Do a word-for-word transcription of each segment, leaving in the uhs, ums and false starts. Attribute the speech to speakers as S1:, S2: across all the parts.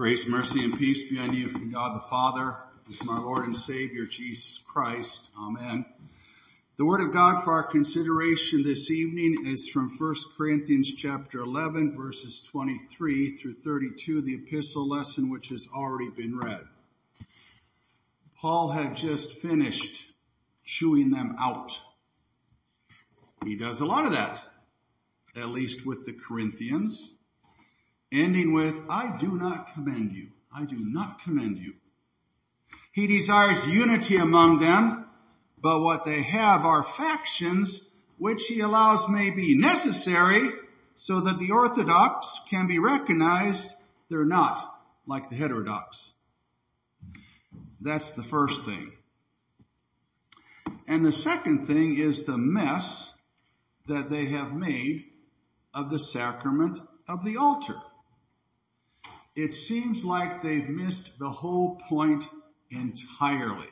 S1: Grace, mercy, and peace be on you from God the Father, and from our Lord and Savior, Jesus Christ. Amen. The Word of God for our consideration this evening is from First Corinthians chapter eleven, verses twenty-three through thirty-two, the epistle lesson which has already been read. Paul had just finished chewing them out. He does a lot of that, at least with the Corinthians, ending with, I do not commend you. I do not commend you. He desires unity among them, but what they have are factions, which he allows may be necessary so that the orthodox can be recognized. They're not like the heterodox. That's the first thing. And the second thing is the mess that they have made of the sacrament of the altar. It seems like they've missed the whole point entirely.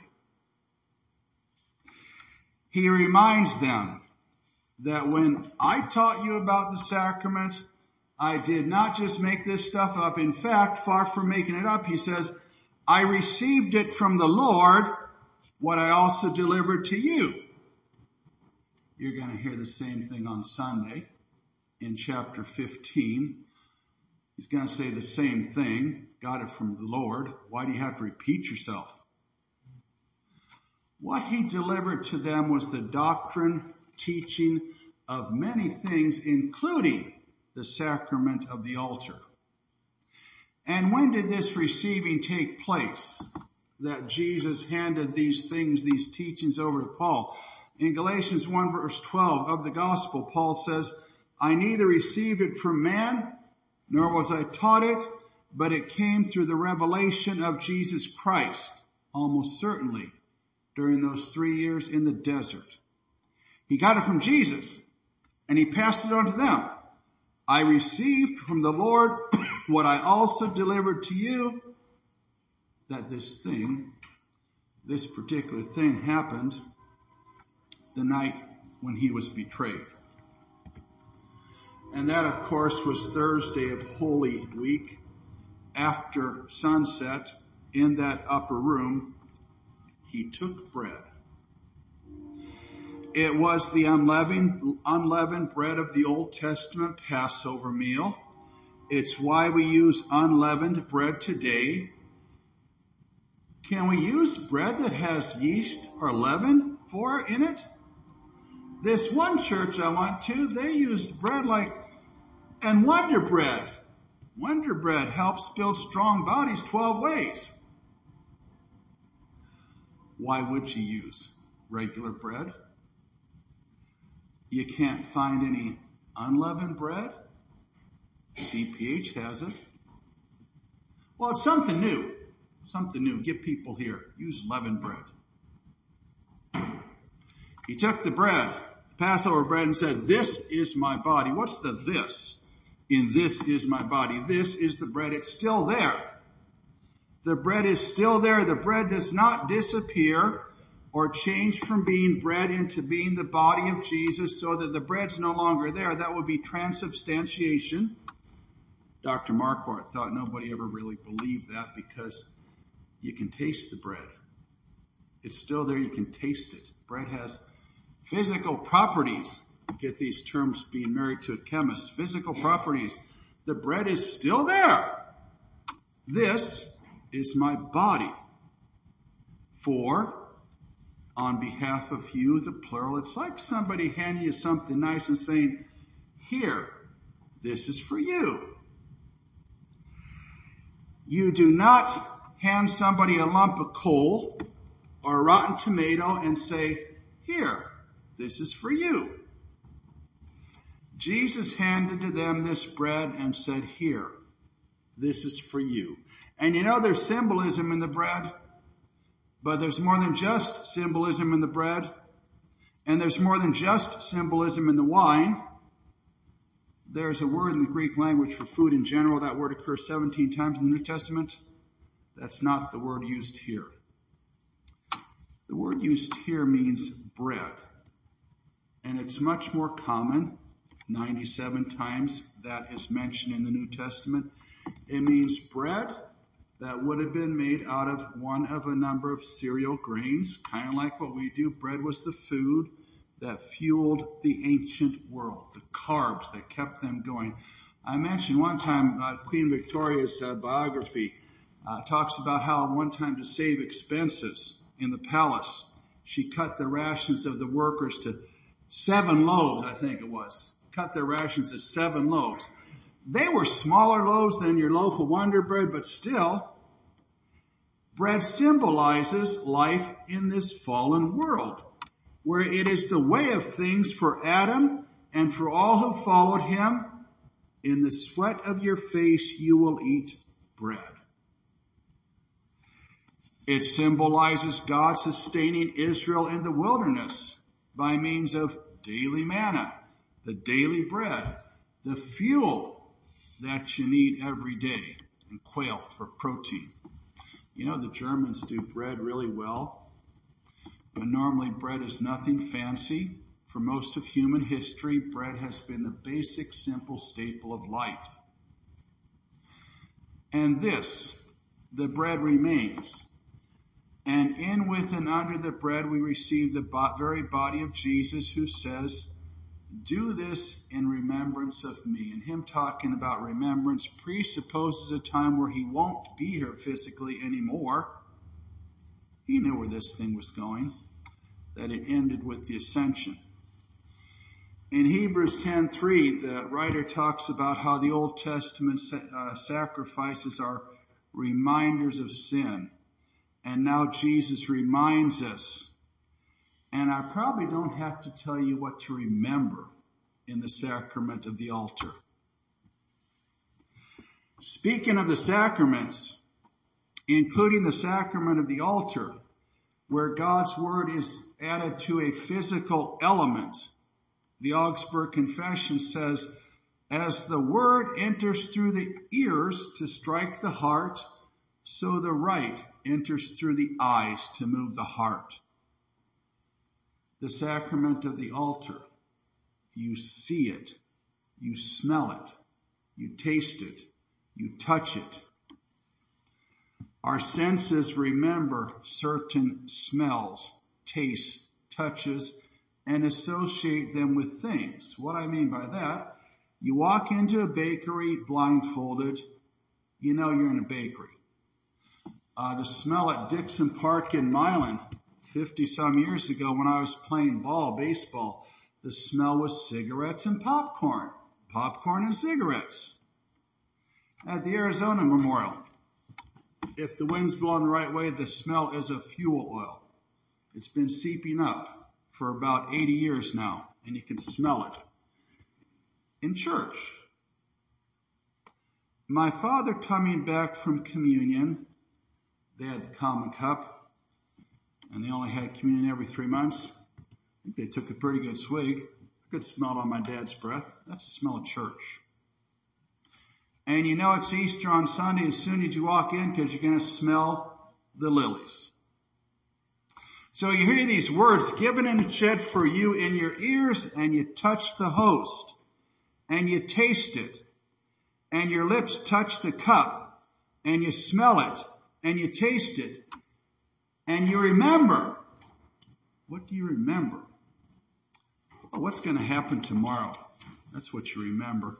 S1: He reminds them that when I taught you about the sacrament, I did not just make this stuff up. In fact, far from making it up, he says, I received it from the Lord, what I also delivered to you. You're going to hear the same thing on Sunday in chapter fifteen. He's going to say the same thing. Got it from the Lord. Why do you have to repeat yourself? What he delivered to them was the doctrine, teaching of many things, including the sacrament of the altar. And when did this receiving take place? That Jesus handed these things, these teachings over to Paul. In Galatians one verse twelve of the gospel, Paul says, I neither received it from man, nor was I taught it, but it came through the revelation of Jesus Christ, almost certainly during those three years in the desert. He got it from Jesus, and he passed it on to them. I received from the Lord what I also delivered to you, that this thing, this particular thing happened the night when he was betrayed. And that, of course, was Thursday of Holy Week. After sunset, in that upper room, he took bread. It was the unleavened, unleavened bread of the Old Testament Passover meal. It's why we use unleavened bread today. Can we use bread that has yeast or leaven for in it? This one church I went to, they used bread like, and Wonder Bread. Wonder Bread helps build strong bodies twelve ways. Why would you use regular bread? You can't find any unleavened bread? C P H has it. Well, it's something new. Something new. Get people here. Use leavened bread. He took the bread, the Passover bread, and said, this is my body. What's the this? In this is my body. This is the bread. It's still there. The bread is still there. The bread does not disappear or change from being bread into being the body of Jesus so that the bread's no longer there. That would be transubstantiation. Doctor Marquardt thought nobody ever really believed that because you can taste the bread. It's still there. You can taste it. Bread has physical properties. Get these terms being married to a chemist. Physical properties. The bread is still there. This is my body. For, on behalf of you, the plural. It's like somebody handing you something nice and saying, here, this is for you. You do not hand somebody a lump of coal or a rotten tomato and say, here, this is for you. Jesus handed to them this bread and said, here, this is for you. And you know there's symbolism in the bread, but there's more than just symbolism in the bread, and there's more than just symbolism in the wine. There's a word in the Greek language for food in general. That word occurs seventeen times in the New Testament. That's not the word used here. The word used here means bread, and it's much more common ninety-seven times that is mentioned in the New Testament. It means bread that would have been made out of one of a number of cereal grains, kind of like what we do. Bread was the food that fueled the ancient world, the carbs that kept them going. I mentioned one time uh, Queen Victoria's uh, biography uh, talks about how one time to save expenses in the palace, she cut the rations of the workers to seven loaves, I think it was. Cut their rations to seven loaves. They were smaller loaves than your loaf of Wonder Bread, but still, bread symbolizes life in this fallen world, where it is the way of things for Adam and for all who followed him. In the sweat of your face you will eat bread. It symbolizes God sustaining Israel in the wilderness by means of daily manna, the daily bread, the fuel that you need every day, and quail for protein. You know, the Germans do bread really well, but normally bread is nothing fancy. For most of human history, bread has been the basic, simple staple of life. And this, the bread remains. And in, with, and under the bread, we receive the very body of Jesus, who says, do this in remembrance of me. And him talking about remembrance presupposes a time where he won't be here physically anymore. He knew where this thing was going, that it ended with the ascension. In Hebrews ten three, the writer talks about how the Old Testament uh, sacrifices are reminders of sin. And now Jesus reminds us. And I probably don't have to tell you what to remember in the sacrament of the altar. Speaking of the sacraments, including the sacrament of the altar, where God's word is added to a physical element, the Augsburg Confession says, as the word enters through the ears to strike the heart, so the rite enters through the eyes to move the heart. The sacrament of the altar, you see it, you smell it, you taste it, you touch it. Our senses remember certain smells, tastes, touches, and associate them with things. What I mean by that, you walk into a bakery blindfolded, you know you're in a bakery. Uh, the smell at Dixon Park in Milan, fifty some years ago when I was playing ball, baseball, the smell was cigarettes and popcorn. Popcorn and cigarettes. At the Arizona Memorial, if the wind's blowing the right way, the smell is of fuel oil. It's been seeping up for about eighty years now, and you can smell it. In church, my father coming back from communion, they had the common cup, and they only had communion every three months. I think they took a pretty good swig. I could smell it on my dad's breath. That's the smell of church. And you know it's Easter on Sunday as soon as you walk in because you're going to smell the lilies. So you hear these words given and shed for you in your ears, and you touch the host, and you taste it, and your lips touch the cup, and you smell it, and you taste it, and you remember. What do you remember? Oh, what's going to happen tomorrow? That's what you remember.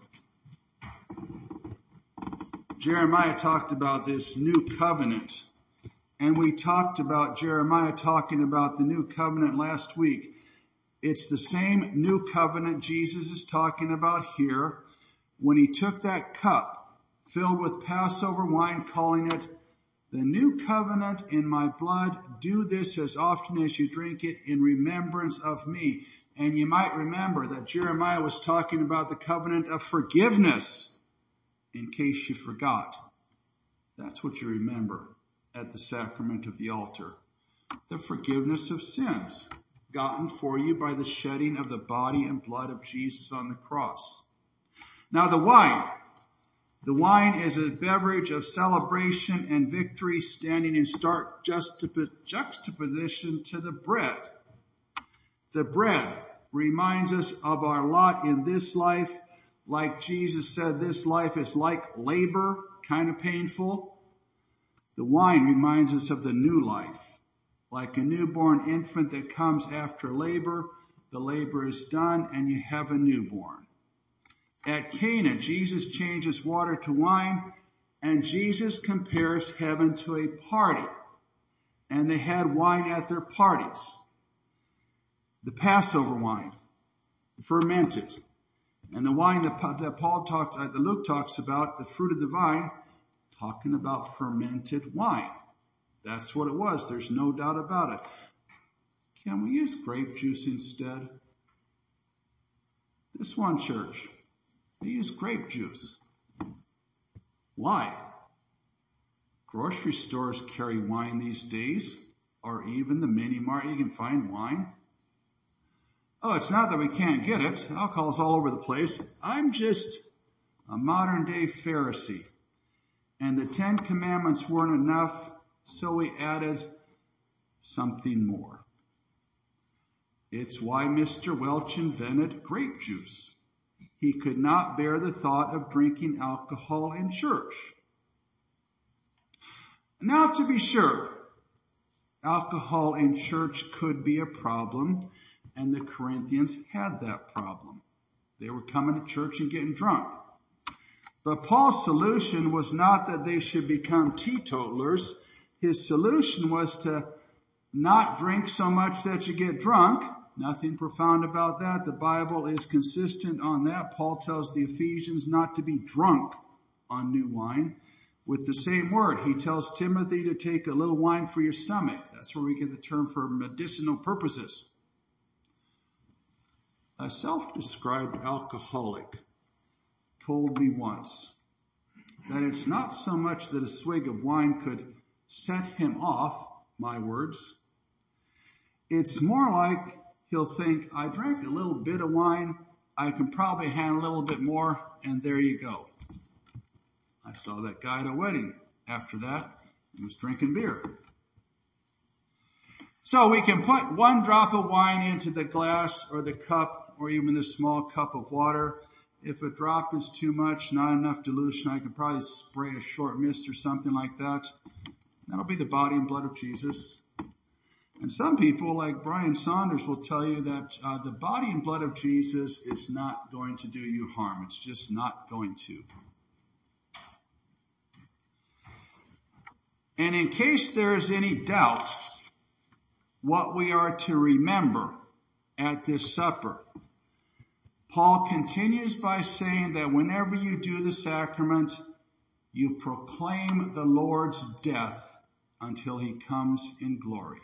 S1: Jeremiah talked about this new covenant, and we talked about Jeremiah talking about the new covenant last week. It's the same new covenant Jesus is talking about here when he took that cup filled with Passover wine, calling it the new covenant in my blood. Do this as often as you drink it in remembrance of me. And you might remember that Jeremiah was talking about the covenant of forgiveness, in case you forgot. That's what you remember at the sacrament of the altar. The forgiveness of sins, gotten for you by the shedding of the body and blood of Jesus on the cross. Now the wine. The wine is a beverage of celebration and victory, standing in stark juxtaposition to the bread. The bread reminds us of our lot in this life. Like Jesus said, this life is like labor, kind of painful. The wine reminds us of the new life. Like a newborn infant that comes after labor, the labor is done and you have a newborn. At Cana, Jesus changes water to wine, and Jesus compares heaven to a party. And they had wine at their parties. The Passover wine, fermented. And the wine that, that Paul talks, that Luke talks about, the fruit of the vine, talking about fermented wine. That's what it was. There's no doubt about it. Can we use grape juice instead? This one church, they use grape juice. Why? Grocery stores carry wine these days, or even the mini mart, you can find wine. Oh, it's not that we can't get it. Alcohol's all over the place. I'm just a modern day Pharisee. And the Ten Commandments weren't enough, so we added something more. It's why Mister Welch invented grape juice. He could not bear the thought of drinking alcohol in church. Now, to be sure, alcohol in church could be a problem, and the Corinthians had that problem. They were coming to church and getting drunk. But Paul's solution was not that they should become teetotalers. His solution was to not drink so much that you get drunk. Nothing profound about that. The Bible is consistent on that. Paul tells the Ephesians not to be drunk on new wine. With the same word, he tells Timothy to take a little wine for your stomach. That's where we get the term for medicinal purposes. A self-described alcoholic told me once that it's not so much that a swig of wine could set him off, my words. It's more like he'll think, I drank a little bit of wine, I can probably handle a little bit more, and there you go. I saw that guy at a wedding after that. He was drinking beer. So we can put one drop of wine into the glass or the cup or even the small cup of water. If a drop is too much, not enough dilution, I could probably spray a short mist or something like that. That'll be the body and blood of Jesus. And some people, like Brian Saunders, will tell you that uh, the body and blood of Jesus is not going to do you harm. It's just not going to. And in case there is any doubt what we are to remember at this supper, Paul continues by saying that whenever you do the sacrament, you proclaim the Lord's death until he comes in glory.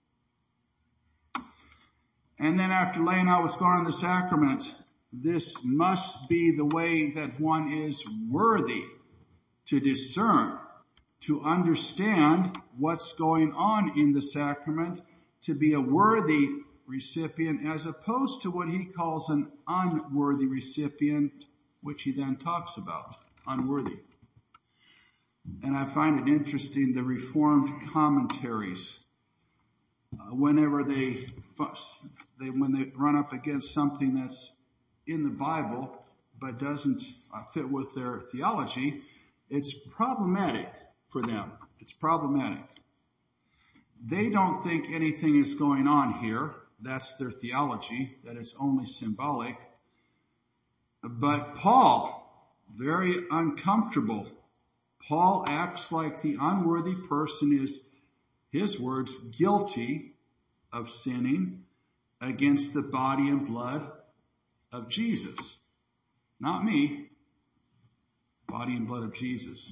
S1: And then after laying out what's going on in the sacrament, this must be the way that one is worthy to discern, to understand what's going on in the sacrament, to be a worthy recipient as opposed to what he calls an unworthy recipient, which he then talks about, unworthy. And I find it interesting, the Reformed commentaries, uh, whenever they, they, when they run up against something that's in the Bible but doesn't uh, fit with their theology, it's problematic for them. It's problematic. They don't think anything is going on here. That's their theology, that it's only symbolic. But Paul, very uncomfortable. Paul acts like the unworthy person is, his words, guilty of sinning against the body and blood of Jesus. Not me. Body and blood of Jesus.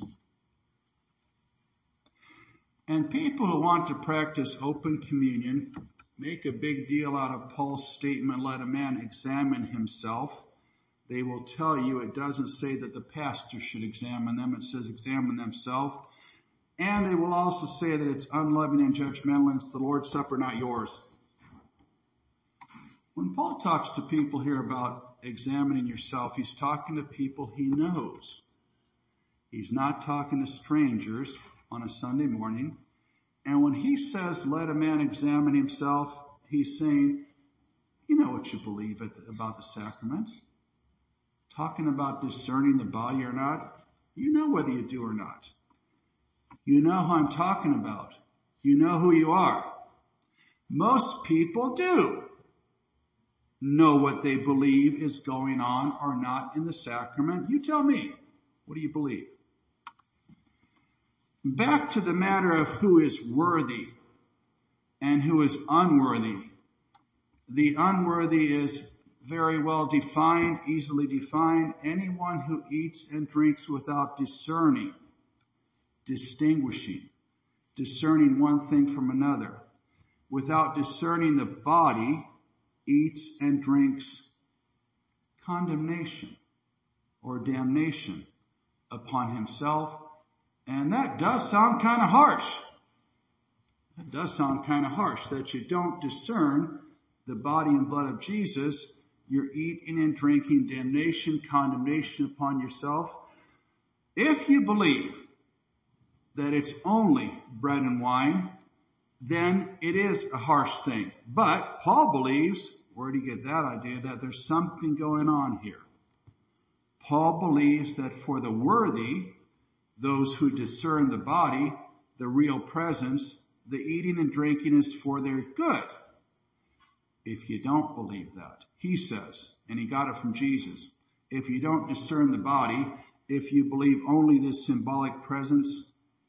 S1: And people who want to practice open communion make a big deal out of Paul's statement, let a man examine himself. They will tell you it doesn't say that the pastor should examine them. It says examine themselves. And they will also say that it's unloving and judgmental and it's the Lord's Supper, not yours. When Paul talks to people here about examining yourself, he's talking to people he knows. He's not talking to strangers on a Sunday morning. And when he says, let a man examine himself, he's saying, you know what you believe about the sacrament. Talking about discerning the body or not, you know whether you do or not. You know who I'm talking about. You know who you are. Most people do know what they believe is going on or not in the sacrament. You tell me, what do you believe? Back to the matter of who is worthy and who is unworthy. The unworthy is very well defined, easily defined. Anyone who eats and drinks without discerning, distinguishing, discerning one thing from another, without discerning the body, eats and drinks condemnation or damnation upon himself. And that does sound kind of harsh. That does sound kind of harsh, that you don't discern the body and blood of Jesus. You're eating and drinking damnation, condemnation upon yourself. If you believe that it's only bread and wine, then it is a harsh thing. But Paul believes, where did he get that idea, that there's something going on here? Paul believes that for the worthy, those who discern the body, the real presence, the eating and drinking is for their good. If you don't believe that, he says, and he got it from Jesus, if you don't discern the body, if you believe only this symbolic presence,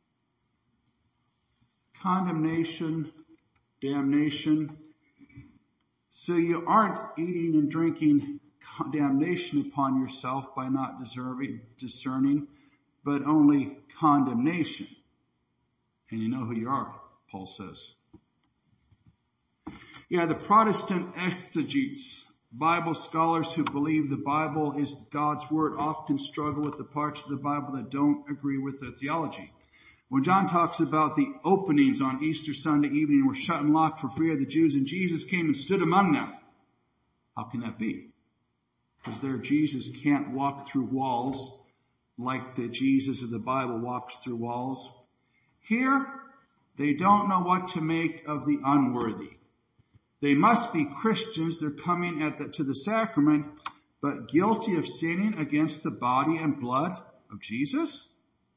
S1: condemnation, damnation. So you aren't eating and drinking damnation upon yourself by not deserving, discerning, but only condemnation. And you know who you are, Paul says. Yeah, the Protestant exegetes, Bible scholars who believe the Bible is God's word, often struggle with the parts of the Bible that don't agree with their theology. When John talks about the openings on Easter Sunday evening were shut and locked for fear of the Jews, and Jesus came and stood among them. How can that be? Because there Jesus can't walk through walls like the Jesus of the Bible walks through walls. Here, they don't know what to make of the unworthy. They must be Christians. They're coming at the, to the sacrament, but guilty of sinning against the body and blood of Jesus?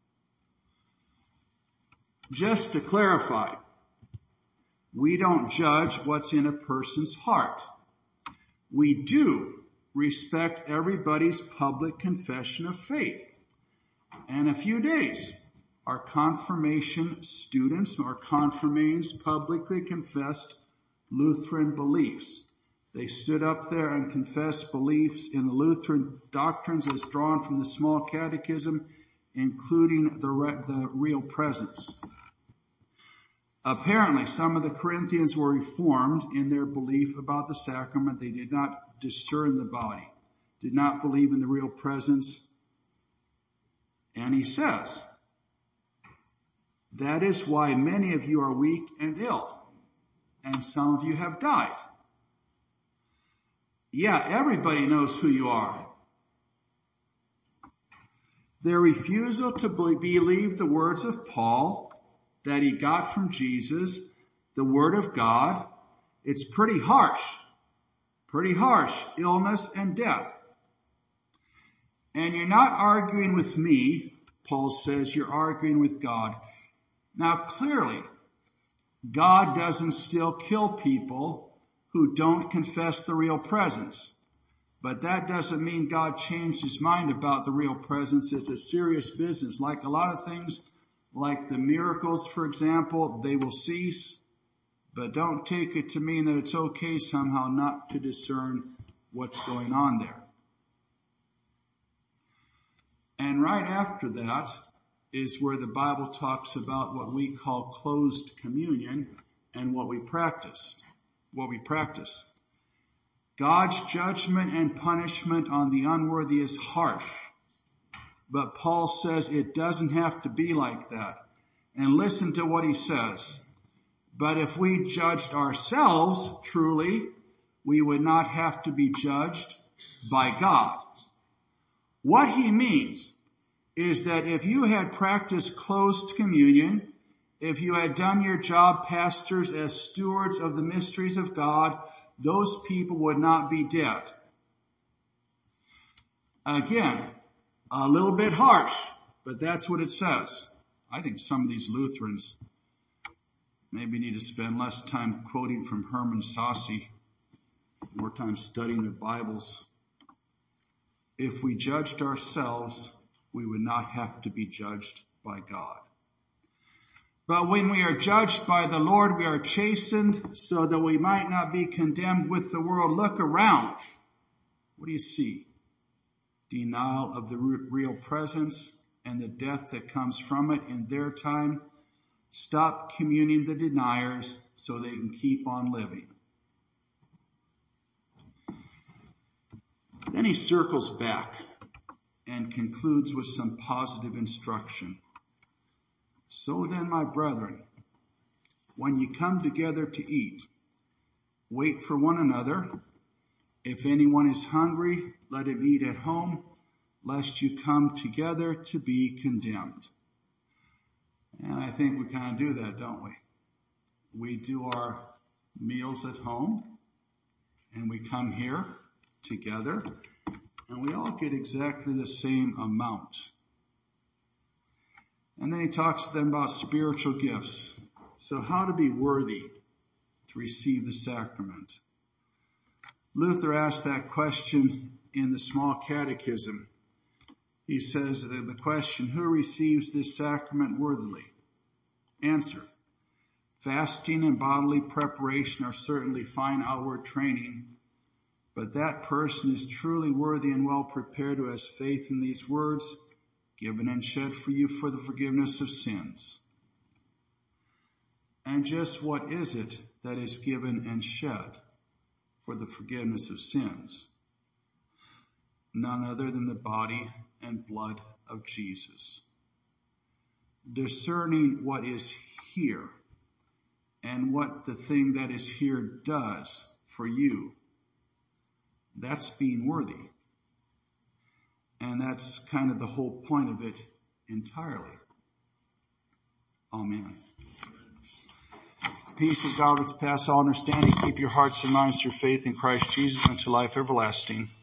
S1: Just to clarify, we don't judge what's in a person's heart. We do respect everybody's public confession of faith. In a few days, our confirmation students, our confirmands, publicly confessed Lutheran beliefs. They stood up there and confessed beliefs in the Lutheran doctrines as drawn from the small catechism, including the, re- the real presence. Apparently, some of the Corinthians were reformed in their belief about the sacrament. They did not discern the body, did not believe in the real presence. And he says, that is why many of you are weak and ill, and some of you have died. Yeah, everybody knows who you are. Their refusal to believe the words of Paul that he got from Jesus, the word of God, it's pretty harsh. Pretty harsh. Illness and death. And you're not arguing with me, Paul says, you're arguing with God. Now clearly, God doesn't still kill people who don't confess the real presence. But that doesn't mean God changed his mind about the real presence. It's a serious business. Like a lot of things, like the miracles, for example, they will cease. But don't take it to mean that it's okay somehow not to discern what's going on there. And right after that is where the Bible talks about what we call closed communion and what we practice. What we practice. God's judgment and punishment on the unworthy is harsh. But Paul says it doesn't have to be like that. And listen to what he says. But if we judged ourselves truly, we would not have to be judged by God. What he means is that if you had practiced closed communion, if you had done your job, pastors, as stewards of the mysteries of God, those people would not be dead. Again, a little bit harsh, but that's what it says. I think some of these Lutherans maybe need to spend less time quoting from Herman Saucy, more time studying their Bibles. If we judged ourselves, we would not have to be judged by God. But when we are judged by the Lord, we are chastened so that we might not be condemned with the world. Look around. What do you see? Denial of the real presence and the death that comes from it in their time. Stop communing the deniers so they can keep on living. Then he circles back and concludes with some positive instruction. So then, my brethren, when you come together to eat, wait for one another. If anyone is hungry, let him eat at home, lest you come together to be condemned. And I think we kind of do that, don't we? We do our meals at home, and we come here together, and we all get exactly the same amount. And then he talks to them about spiritual gifts. So how to be worthy to receive the sacrament. Luther asked that question in the Small Catechism. He says the question, who receives this sacrament worthily? Answer, fasting and bodily preparation are certainly fine outward training, but that person is truly worthy and well prepared who has faith in these words, given and shed for you for the forgiveness of sins. And just what is it that is given and shed for the forgiveness of sins? None other than the body and blood of Jesus. Discerning what is here and what the thing that is here does for you, that's being worthy. And that's kind of the whole point of it entirely. Amen. Peace of God which passes all understanding, keep your hearts and minds through faith in Christ Jesus unto life everlasting.